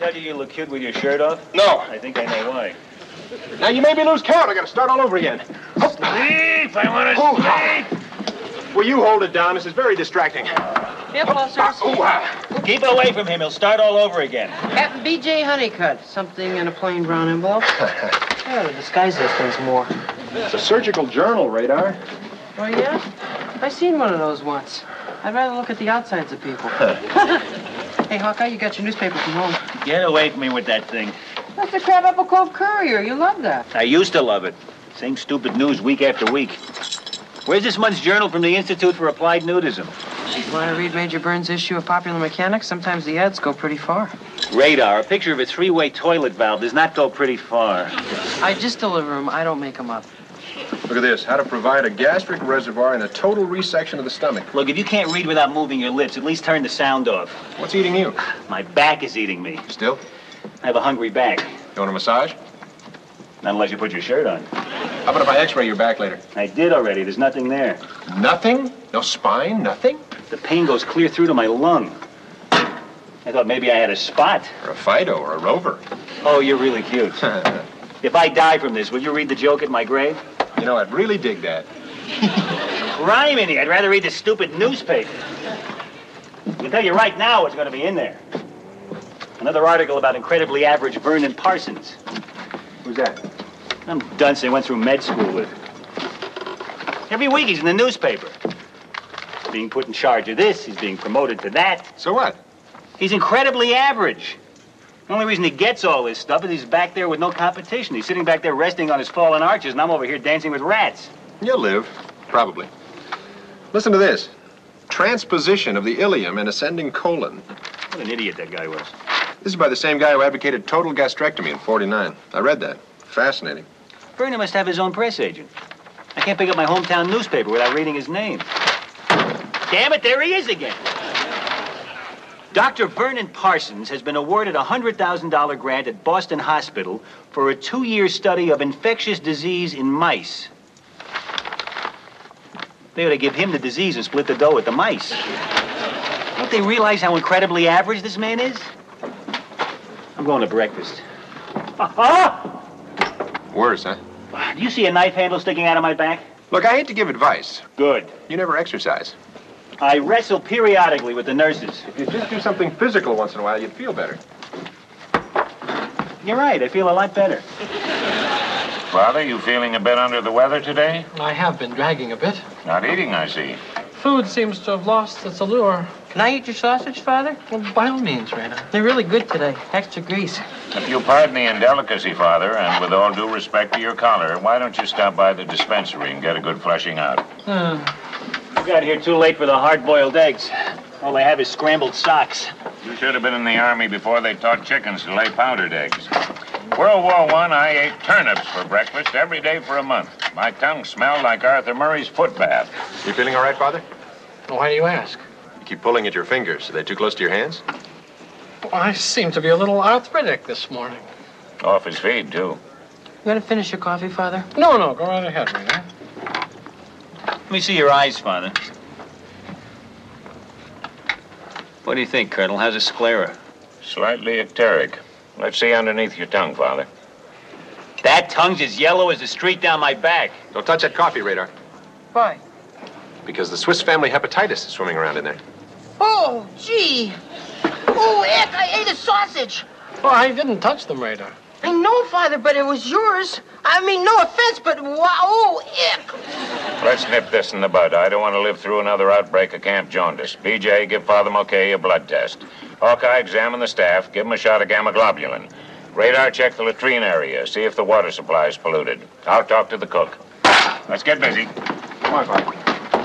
tell you look cute with your shirt off? No. I think I know why. Now, you made me lose count. I gotta start all over again. Sleep! I want to sleep! Will you hold it down? This is very distracting. Here, officers. Keep away from him. He'll start all over again. Captain B.J. Honeycutt. Something in a plain brown envelope. Yeah, to disguise those things more. It's a surgical journal, Radar. Oh, yeah? I seen one of those once. I'd rather look at the outsides of people. Hey, Hawkeye, you got your newspaper from home. Get away from me with that thing. That's the Crabapple Cove Courier. You love that. I used to love it. Same stupid news week after week. Where's this month's journal from the Institute for Applied Nudism? Want to read Major Burns' issue of Popular Mechanics? Sometimes the ads go pretty far. Radar, a picture of a three-way toilet valve does not go pretty far. I just deliver them. I don't make them up. Look at this. How to provide a gastric reservoir and a total resection of the stomach. Look, if you can't read without moving your lips, at least turn the sound off. What's eating you? My back is eating me. Still? I have a hungry back. You want a massage? Not unless you put your shirt on. How about if I x-ray your back later? I did already. There's nothing there. Nothing? No spine? Nothing? The pain goes clear through to my lung. I thought maybe I had a spot. Or a Fido or a Rover. Oh, you're really cute. If I die from this, will you read the joke at my grave? You know, I'd really dig that. Criminy, I'd rather read the stupid newspaper. I can tell you right now what's going to be in there. Another article about incredibly average Vernon Parsons. Who's that? Some dunce they went through med school with. Every week he's in the newspaper. He's being put in charge of this, he's being promoted to that. So what? He's incredibly average. The only reason he gets all this stuff is he's back there with no competition. He's sitting back there resting on his fallen arches, and I'm over here dancing with rats. You'll live. Probably. Listen to this. Transposition of the ileum and ascending colon. What an idiot that guy was. This is by the same guy who advocated total gastrectomy in '49. I read that. Fascinating. Vernon must have his own press agent. I can't pick up my hometown newspaper without reading his name. Damn it, there he is again. Dr. Vernon Parsons has been awarded a $100,000 grant at Boston Hospital for a 2-year study of infectious disease in mice. They ought to give him the disease and split the dough with the mice. Don't they realize how incredibly average this man is? I'm going to breakfast. Worse, huh? Do you see a knife handle sticking out of my back? Look, I hate to give advice. Good. You never exercise. I wrestle periodically with the nurses. If you just do something physical once in a while, you'd feel better. You're right. I feel a lot better. Father, you feeling a bit under the weather today? I have been dragging a bit. Not eating, I see. Food seems to have lost its allure. Can I eat your sausage, Father? Well, by all means, Rena. They're really good today. Extra grease. If you'll pardon the indelicacy, Father, and with all due respect to your collar, why don't you stop by the dispensary and get a good flushing out? You got here too late for the hard-boiled eggs. All I have is scrambled socks. You should have been in the Army before they taught chickens to lay powdered eggs. World War I ate turnips for breakfast every day for a month. My tongue smelled like Arthur Murray's foot bath. You feeling all right, Father? Why do you ask? You keep pulling at your fingers. Are they too close to your hands? Well, I seem to be a little arthritic this morning. Off his feed, too. You gonna finish your coffee, Father? No, go right ahead, Rena. Let me see your eyes, Father. What do you think, Colonel? How's a sclera? Slightly icteric. Let's see underneath your tongue, Father. That tongue's as yellow as the street down my back. Don't touch that coffee, Radar. Why? Because the Swiss family hepatitis is swimming around in there. Oh, gee. Oh, Eck, I ate a sausage. Well, I didn't touch them, Radar. I know, Father, but it was yours. I mean, no offense, but wow, oh, Eck. Let's nip this in the bud. I don't want to live through another outbreak of Camp Jaundice. BJ, give Father Mulcahy a blood test. Hawkeye, examine the staff. Give him a shot of gamma globulin. Radar, check the latrine area. See if the water supply is polluted. I'll talk to the cook. Let's get busy. Come on, Father.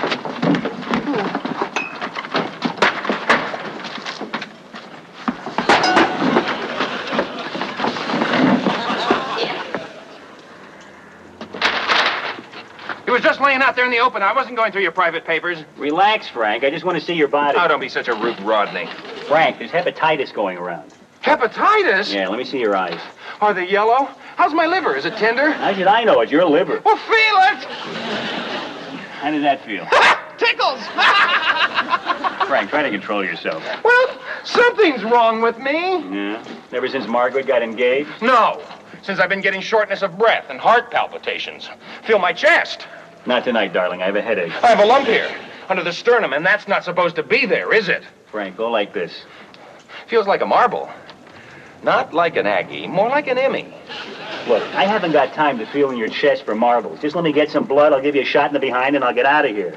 He was just laying out there in the open. I wasn't going through your private papers. Relax, Frank. I just want to see your body. Oh, don't be such a rude Rodney. Frank, there's hepatitis going around. Hepatitis? Yeah, let me see your eyes. Are they yellow? How's my liver? Is it tender? How should I know? It's your liver. Well, feel it! How did that feel? Tickles! Frank, try to control yourself. Well, something's wrong with me. Yeah? Ever since Margaret got engaged? No. Since I've been getting shortness of breath and heart palpitations. Feel my chest. Not tonight, darling. I have a headache. I have a lump here, under the sternum, and that's not supposed to be there, is it? Frank, go like this. Feels like a marble. Not like an Aggie, more like an Emmy. Look, I haven't got time to feel in your chest for marbles. Just let me get some blood, I'll give you a shot in the behind, and I'll get out of here.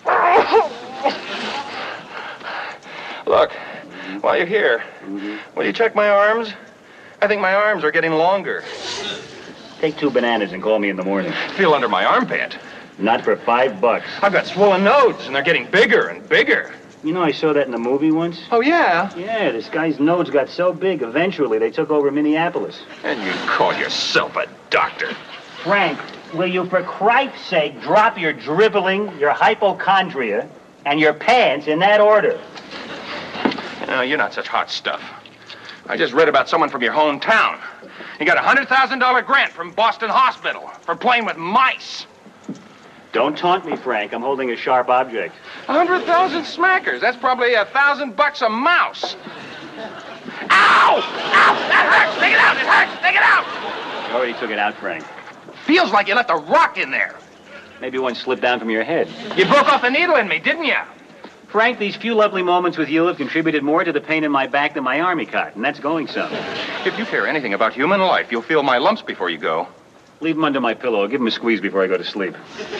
Look, while you're here, will you check my arms? I think my arms are getting longer. Take 2 bananas and call me in the morning. Feel under my armpit. Not for $5. I've got swollen nodes, and they're getting bigger and bigger. You know, I saw that in a movie once. Oh, yeah? Yeah, this guy's nodes got so big, eventually they took over Minneapolis. And you call yourself a doctor. Frank, will you, for Christ's sake, drop your dribbling, your hypochondria, and your pants in that order? No, you're not such hot stuff. I just read about someone from your hometown. He got a $100,000 grant from Boston Hospital for playing with mice. Don't taunt me, Frank. I'm holding a sharp object. 100,000 smackers. That's probably $1,000 a mouse. Ow! Ow! That hurts! Take it out! It hurts! Take it out! You already took it out, Frank. Feels like you left a rock in there. Maybe one slipped down from your head. You broke off the needle in me, didn't you? Frank, these few lovely moments with you have contributed more to the pain in my back than my army cot, and that's going some. If you care anything about human life, you'll feel my lumps before you go. Leave them under my pillow. I'll give them a squeeze before I go to sleep.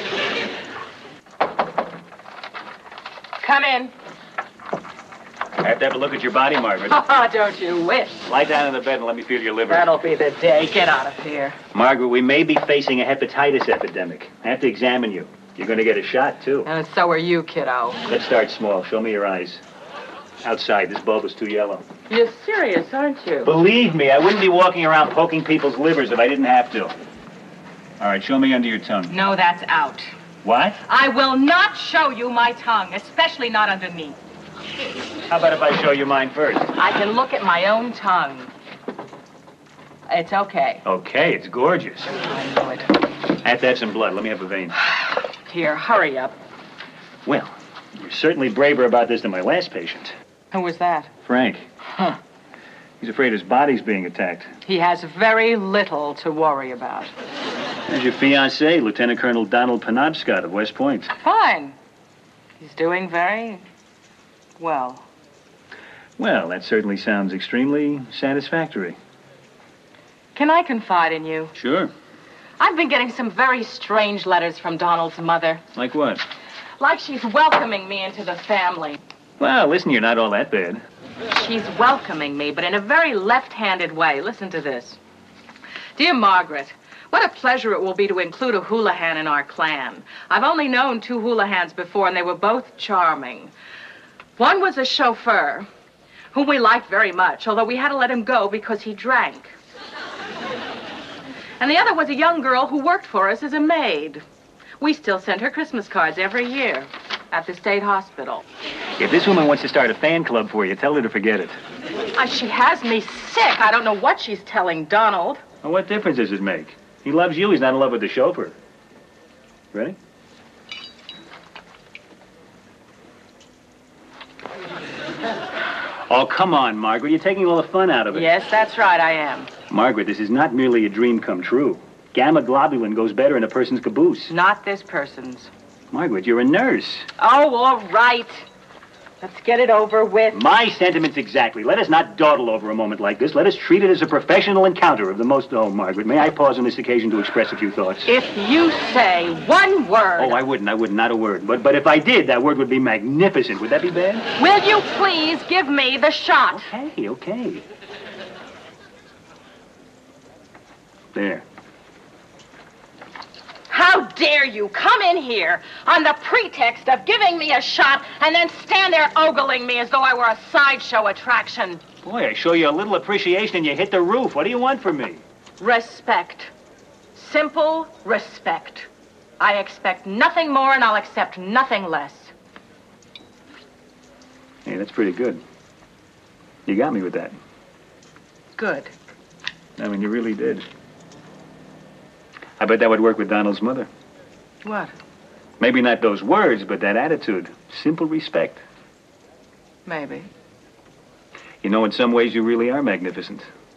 Come in. I have to have a look at your body, Margaret. Oh, don't you wish. Lie down in the bed and let me feel your liver. That'll be the day. Get out of here. Margaret, we may be facing a hepatitis epidemic. I have to examine you. You're going to get a shot, too. And so are you, kiddo. Let's start small. Show me your eyes. Outside, this bulb is too yellow. You're serious, aren't you? Believe me, I wouldn't be walking around poking people's livers if I didn't have to. All right, show me under your tongue. No, that's out. What? I will not show you my tongue, especially not underneath. How about if I show you mine first? I can look at my own tongue. It's okay. Okay, it's gorgeous. I know it. I have to have some blood. Let me have a vein. Here, hurry up. Well, you're certainly braver about this than my last patient. Who was that? Frank. Huh. He's afraid his body's being attacked. He has very little to worry about. There's your fiancé, Lieutenant Colonel Donald Penobscot of West Point. Fine. He's doing very well. Well, that certainly sounds extremely satisfactory. Can I confide in you? Sure. I've been getting some very strange letters from Donald's mother. Like what? Like she's welcoming me into the family. Well, listen, you're not all that bad. She's welcoming me, but in a very left-handed way. Listen to this. Dear Margaret, what a pleasure it will be to include a Houlihan in our clan. I've only known 2 Houlihans before, and they were both charming. One was a chauffeur, whom we liked very much, although we had to let him go because he drank. And the other was a young girl who worked for us as a maid. We still send her Christmas cards every year at the state hospital. If this woman wants to start a fan club for you, tell her to forget it. She has me sick. I don't know what she's telling Donald. Well, what difference does it make? He loves you. He's not in love with the chauffeur. Ready? Oh, come on, Margaret. You're taking all the fun out of it. Yes, that's right, I am. Margaret, this is not merely a dream come true. Gamma globulin goes better in a person's caboose. Not this person's. Margaret, you're a nurse. Oh, all right. Let's get it over with. My sentiments exactly. Let us not dawdle over a moment like this. Let us treat it as a professional encounter of the most... Oh, Margaret, may I pause on this occasion to express a few thoughts? If you say one word... Oh, I wouldn't, not a word. But if I did, that word would be magnificent. Would that be bad? Will you please give me the shot? Okay. There. How dare you come in here on the pretext of giving me a shot and then stand there ogling me as though I were a sideshow attraction? Boy, I show you a little appreciation and you hit the roof. What do you want from me? Respect. Simple respect. I expect nothing more and I'll accept nothing less. Hey, that's pretty good. You got me with that. Good. I mean, you really did. I bet that would work with Donald's mother. What? Maybe not those words, but that attitude. Simple respect. Maybe. You know, in some ways, you really are magnificent.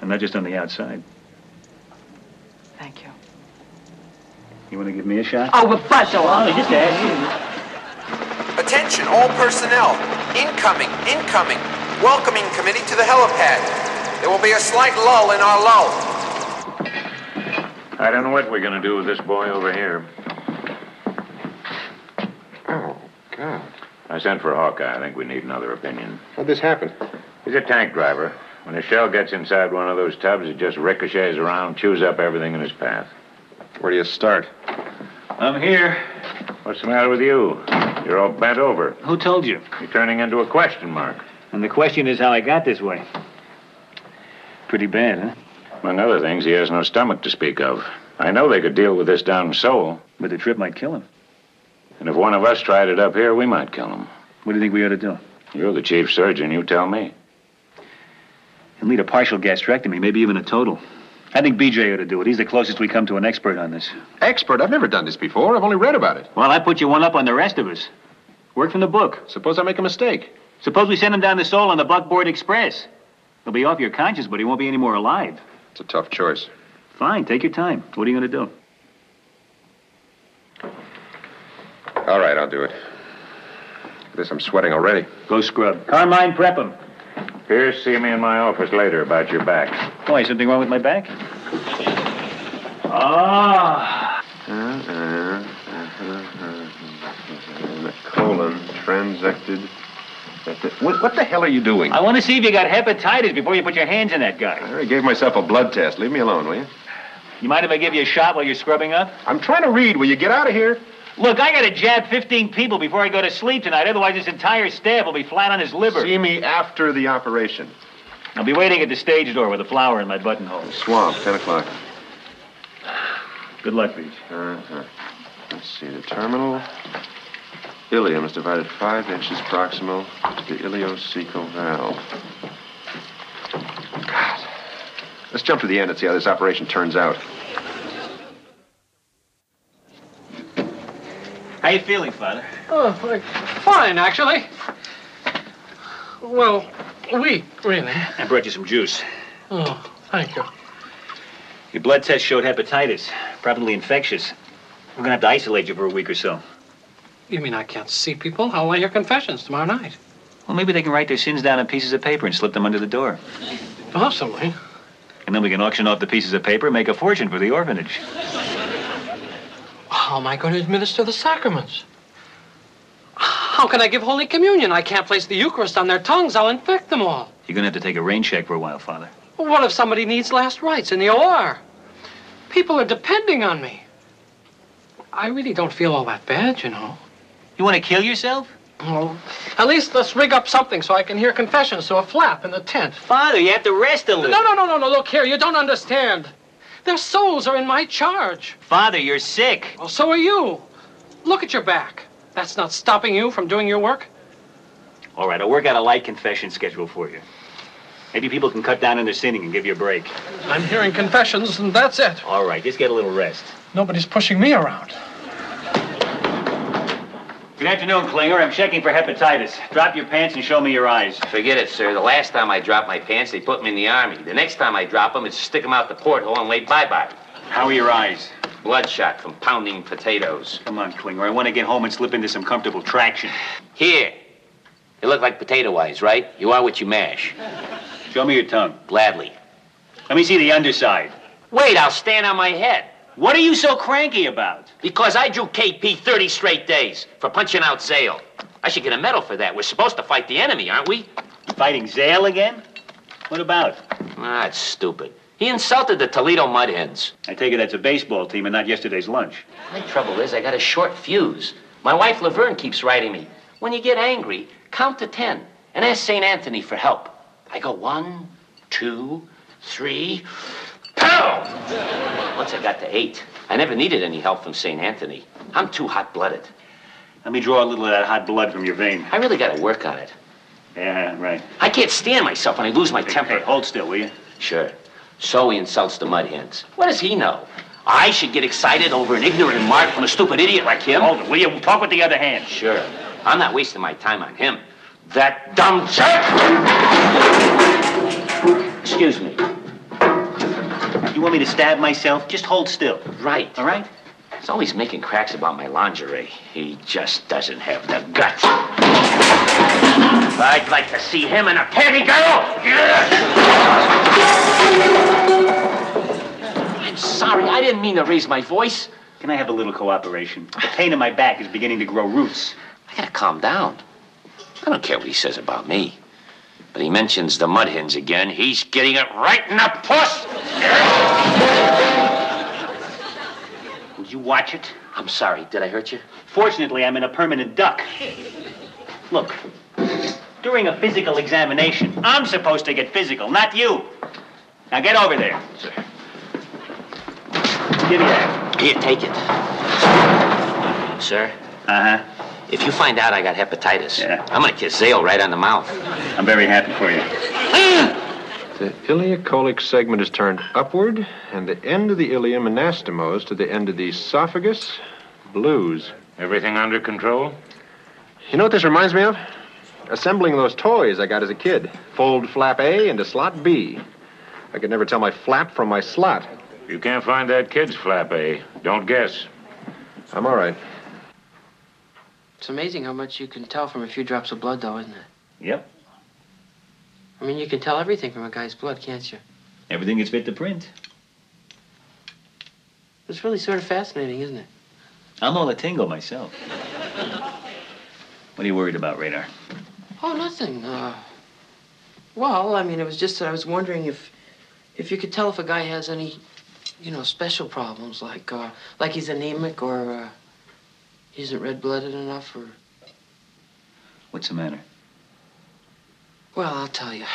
And not just on the outside. Thank you. You want to give me a shot? Oh, but Buzz, Oh, just ask you. Attention, all personnel. Incoming. Welcoming committee to the helipad. There will be a slight lull in our lull. I don't know what we're going to do with this boy over here. Oh, God. I sent for Hawkeye. I think we need another opinion. How'd this happen? He's a tank driver. When a shell gets inside one of those tubs, it just ricochets around, chews up everything in its path. Where do you start? I'm here. What's the matter with you? You're all bent over. Who told you? You're turning into a question mark. And the question is how I got this way. Pretty bad, huh? Among other things, he has no stomach to speak of. I know they could deal with this down in Seoul. But the trip might kill him. And if one of us tried it up here, we might kill him. What do you think we ought to do? You're the chief surgeon. You tell me. He'll need a partial gastrectomy, maybe even a total. I think BJ ought to do it. He's the closest we come to an expert on this. Expert? I've never done this before. I've only read about it. Well, I put you one up on the rest of us. Work from the book. Suppose I make a mistake. Suppose we send him down to Seoul on the Buckboard Express. He'll be off your conscience, but he won't be any more alive. It's a tough choice. Fine, take your time. What are you going to do? All right, I'll do it. Look at this, I'm sweating already. Go scrub. Carmine, prep him. Pierce, see me in my office later about your back. Why, something wrong with my back? Ah. The colon transected. What the hell are you doing? I want to see if you got hepatitis before you put your hands in that guy. I already gave myself a blood test. Leave me alone, will you? You mind if I give you a shot while you're scrubbing up? I'm trying to read. Will you get out of here? Look, I got to jab 15 people before I go to sleep tonight. Otherwise, this entire staff will be flat on his liver. See me after the operation. I'll be waiting at the stage door with a flower in my buttonhole. Swamp, 10 o'clock. Good luck, Beach. Let's see, the terminal ileum is divided 5 inches proximal to the ileocecal valve. God. Let's jump to the end and see how this operation turns out. How you feeling, Father? Oh, fine, actually. Well, weak, really. I brought you some juice. Oh, thank you. Your blood test showed hepatitis, probably infectious. We're going to have to isolate you for a week or so. You mean I can't see people? I'll lay your confessions tomorrow night. Well, maybe they can write their sins down on pieces of paper and slip them under the door. Possibly. And then we can auction off the pieces of paper and make a fortune for the orphanage. How am I going to administer the sacraments? How can I give Holy Communion? I can't place the Eucharist on their tongues. I'll infect them all. You're going to have to take a rain check for a while, Father. What if somebody needs last rites in the OR? People are depending on me. I really don't feel all that bad, you know. You want to kill yourself? Well, at least let's rig up something so I can hear confessions through a flap in the tent. Father, you have to rest a little. No. Look here, you don't understand. Their souls are in my charge. Father, you're sick. Well, so are you. Look at your back. That's not stopping you from doing your work. All right, I'll work out a light confession schedule for you. Maybe people can cut down on their sinning and give you a break. I'm hearing confessions, and that's it. All right, just get a little rest. Nobody's pushing me around. Good afternoon, Klinger. I'm checking for hepatitis. Drop your pants and show me your eyes. Forget it, sir. The last time I dropped my pants, they put me in the Army. The next time I drop them, it's stick them out the porthole and wave bye-bye. How are your eyes? Bloodshot from pounding potatoes. Come on, Klinger. I want to get home and slip into some comfortable traction. Here. You look like potato eyes, right? You are what you mash. Show me your tongue. Gladly. Let me see the underside. Wait, I'll stand on my head. What are you so cranky about? Because I drew KP 30 straight days for punching out Zale. I should get a medal for that. We're supposed to fight the enemy, aren't we? Fighting Zale again? What about? Ah, it's stupid. He insulted the Toledo Mud Hens. I take it that's a baseball team and not yesterday's lunch. My trouble is I got a short fuse. My wife Laverne keeps writing me, when you get angry, count to 10 and ask St. Anthony for help. I go 1, 2, 3, pow! Once I got to 8, I never needed any help from St. Anthony. I'm too hot-blooded. Let me draw a little of that hot blood from your vein. I really got to work on it. Yeah, right. I can't stand myself when I lose my temper. Hey, hold still, will you? Sure. So he insults the Mud Hens. What does he know? I should get excited over an ignorant remark from a stupid idiot like him? Hold it, will you? Talk with the other hand. Sure. I'm not wasting my time on him. That dumb jerk! Excuse me. You want me to stab myself? Just hold still. Right. All right? He's always making cracks about my lingerie. He just doesn't have the guts. I'd like to see him in a panty girl. I'm sorry. I didn't mean to raise my voice. Can I have a little cooperation? The pain in my back is beginning to grow roots. I gotta calm down. I don't care what he says about me. But he mentions the mud hens again. He's getting it right in the puss. Will you watch it? I'm sorry. Did I hurt you? Fortunately, I'm in a permanent duck. Look, during a physical examination, I'm supposed to get physical, not you. Now get over there. Sir. Give me that. Here, take it. Sir? Uh-huh. If you find out I got hepatitis, Yeah. I'm gonna kiss Zale right on the mouth. I'm very happy for you. The ileocolic segment is turned upward, and the end of the ileum anastomos to the end of the esophagus, blues. Everything under control? You know what this reminds me of? Assembling those toys I got as a kid. Fold flap A into slot B. I could never tell my flap from my slot. You can't find that kid's flap, eh? Don't guess. I'm all right. It's amazing how much you can tell from a few drops of blood, though, isn't it? Yep. I mean, you can tell everything from a guy's blood, can't you? Everything is fit to print. It's really sort of fascinating, isn't it? I'm all a tingle myself. What are you worried about, Radar? Oh, nothing. Well, I mean, it was just that I was wondering if you could tell if a guy has any, special problems, like he's anemic or he isn't red-blooded enough, or... What's the matter? Well, I'll tell you.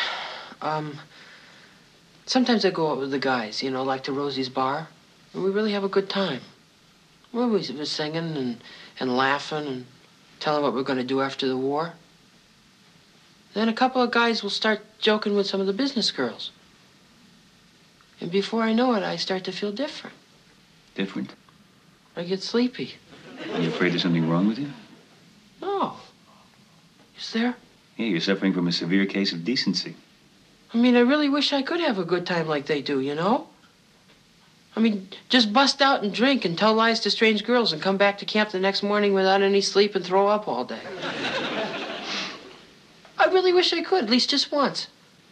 Sometimes I go out with the guys, like to Rosie's bar, and we really have a good time. We're always singing and laughing and telling what we're going to do after the war. Then a couple of guys will start joking with some of the business girls. And before I know it, I start to feel different. Different? I get sleepy. Are you afraid there's something wrong with you? No. Is there? Yeah, you're suffering from a severe case of decency. I mean, I really wish I could have a good time like they do, I mean, just bust out and drink and tell lies to strange girls and come back to camp the next morning without any sleep and throw up all day. I really wish I could, at least just once.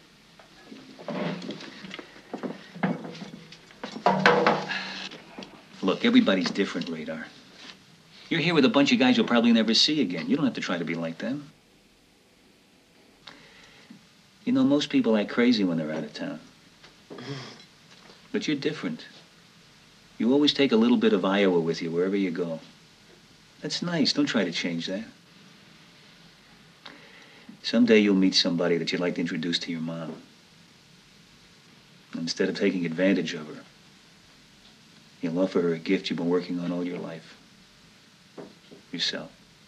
Look, everybody's different, Radar. You're here with a bunch of guys you'll probably never see again. You don't have to try to be like them. Most people act crazy when they're out of town. But you're different. You always take a little bit of Iowa with you wherever you go. That's nice. Don't try to change that. Someday you'll meet somebody that you'd like to introduce to your mom. Instead of taking advantage of her, you'll offer her a gift you've been working on all your life. Yourself.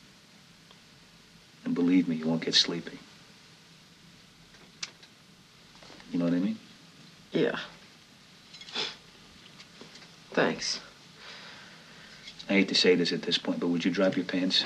And believe me, you won't get sleepy. You know what I mean? Yeah. Thanks. I hate to say this at this point, but would you drop your pants?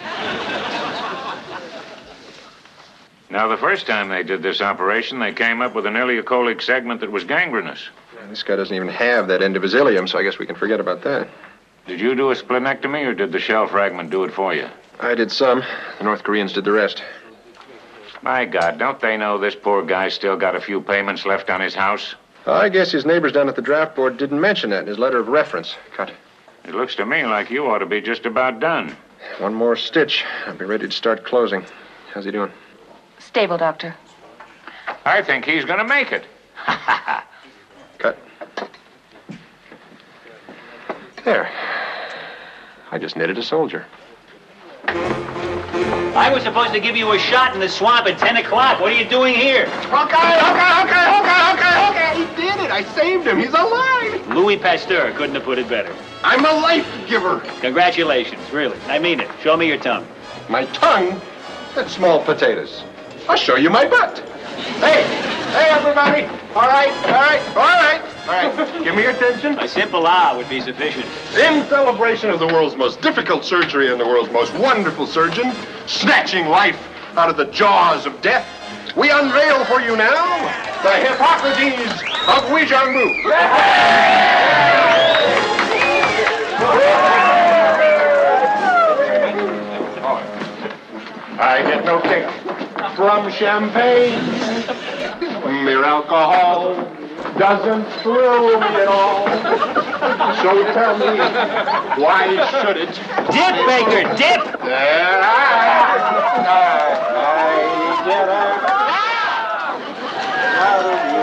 Now, the first time they did this operation, they came up with an ileocolic segment that was gangrenous. This guy doesn't even have that end of his ileum, so I guess we can forget about that. Did you do a splenectomy, or did the shell fragment do it for you? I did some. The North Koreans did the rest. My God, don't they know this poor guy's still got a few payments left on his house? I guess his neighbors down at the draft board didn't mention that in his letter of reference. Cut. It looks to me like you ought to be just about done. One more stitch. I'll be ready to start closing. How's he doing? Stable, Doctor. I think he's going to make it. Cut. There. I just knitted a soldier. I was supposed to give you a shot in the swamp at 10 o'clock. What are you doing here? Okay. He did it. I saved him. He's alive. Louis Pasteur couldn't have put it better. I'm a life giver. Congratulations, really. I mean it. Show me your tongue. My tongue? That's small potatoes. I'll show you my butt. Hey, everybody. All right. Give me your attention. A simple ah would be sufficient. In celebration of the world's most difficult surgery and the world's most wonderful surgeon, snatching life out of the jaws of death, we unveil for you now The Hippocrates of Ouijangu. I get no kick from champagne. Mere alcohol doesn't thrill me at all. So tell me, why should it? Dip, Baker, dip! That I get out of you.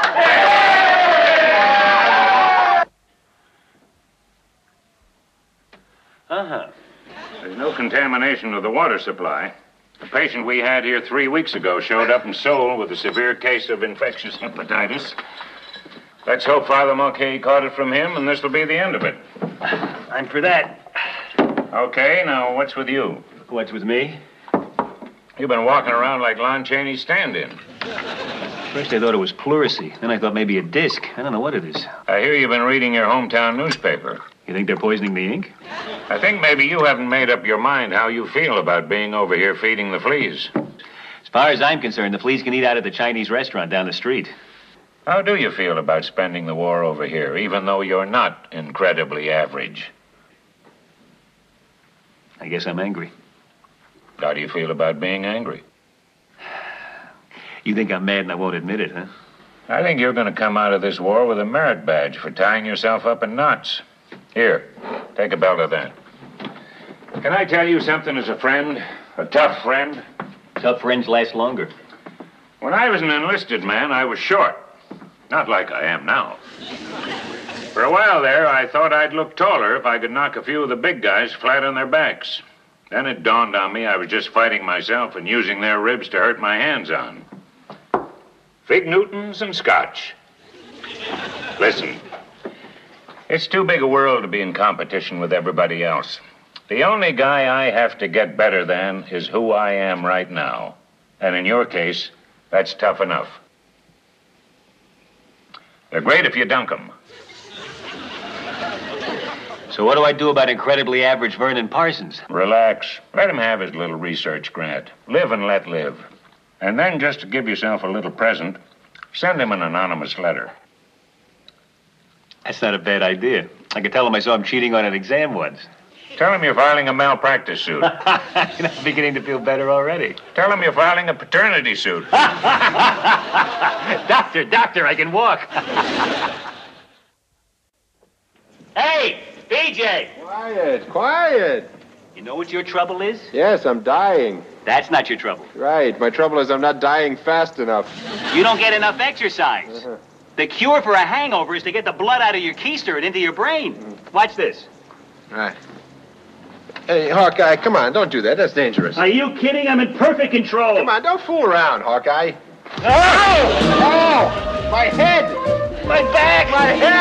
Uh-huh. There's no contamination of the water supply. The patient we had here 3 weeks ago showed up in Seoul with a severe case of infectious hepatitis. Let's hope Father Mulcahy caught it from him, and this will be the end of it. I'm for that. Okay, now what's with you? What's with me? You've been walking around like Lon Chaney's stand-in. First I thought it was pleurisy. Then I thought maybe a disc. I don't know what it is. I hear you've been reading your hometown newspaper. You think they're poisoning the ink? I think maybe you haven't made up your mind how you feel about being over here feeding the fleas. As far as I'm concerned, the fleas can eat out at the Chinese restaurant down the street. How do you feel about spending the war over here, even though you're not incredibly average? I guess I'm angry. How do you feel about being angry? You think I'm mad and I won't admit it, huh? I think you're going to come out of this war with a merit badge for tying yourself up in knots. Here, take a belt of that. Can I tell you something as a friend? A tough friend? Tough friends last longer. When I was an enlisted man, I was short. Not like I am now. For a while there, I thought I'd look taller if I could knock a few of the big guys flat on their backs. Then it dawned on me I was just fighting myself and using their ribs to hurt my hands on. Fig Newtons and Scotch. Listen, it's too big a world to be in competition with everybody else. The only guy I have to get better than is who I am right now. And in your case, that's tough enough. They're great if you dunk them. So what do I do about incredibly average Vernon Parsons? Relax. Let him have his little research grant. Live and let live. And then, just to give yourself a little present, send him an anonymous letter. That's not a bad idea. I could tell him I saw him cheating on an exam once. Tell him you're filing a malpractice suit. I'm beginning to feel better already. Tell him you're filing a paternity suit. Doctor, I can walk. Hey, BJ! Quiet. You know what your trouble is? Yes, I'm dying. That's not your trouble. Right. My trouble is I'm not dying fast enough. You don't get enough exercise. The cure for a hangover is to get the blood out of your keister and into your brain. Watch this. Right. Hey, Hawkeye, come on, don't do that. That's dangerous. Are you kidding? I'm in perfect control. Come on, don't fool around, Hawkeye. Oh! Oh! My head! My back! My head!